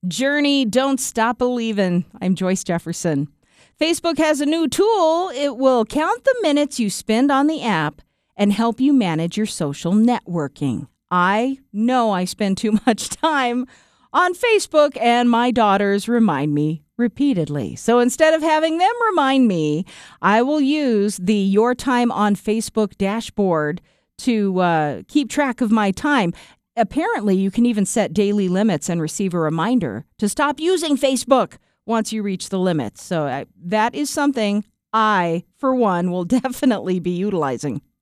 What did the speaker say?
Journey, don't stop believing. I'm Joyce Jefferson. Facebook has a new tool. It will count the minutes you spend on the app and help you manage your social networking. I know I spend too much time on Facebook, and my daughters remind me repeatedly. So instead of having them remind me, I will use the Your Time on Facebook dashboard to keep track of my time. Apparently, you can even set daily limits and receive a reminder to stop using Facebook once you reach the limits. So that is something I, for one, will definitely be utilizing.